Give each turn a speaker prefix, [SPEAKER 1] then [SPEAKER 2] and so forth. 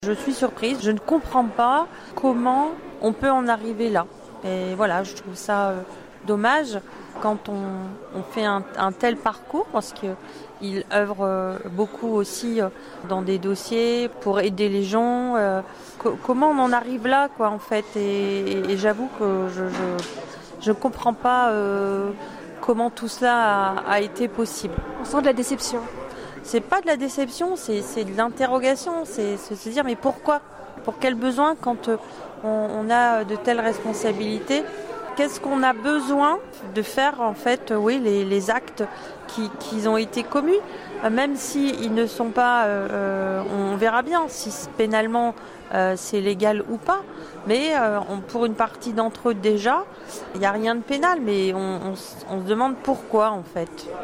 [SPEAKER 1] Je suis surprise, je ne comprends pas comment on peut en arriver là. Et voilà, je trouve ça dommage quand on fait un tel parcours, parce qu'il œuvre beaucoup aussi dans des dossiers pour aider les gens. Comment on en arrive là, quoi, en fait. Et j'avoue que je ne comprends pas comment tout cela a été possible.
[SPEAKER 2] On sent de la déception.
[SPEAKER 1] C'est pas de la déception, c'est de l'interrogation, c'est se dire mais pourquoi ? Pour quel besoin quand on a de telles responsabilités ? Qu'est-ce qu'on a besoin de faire en fait, oui, les actes qui ont été commis, même s'ils ne sont pas, on verra bien si pénalement c'est légal ou pas, mais pour une partie d'entre eux déjà, il n'y a rien de pénal, mais on se demande pourquoi en fait.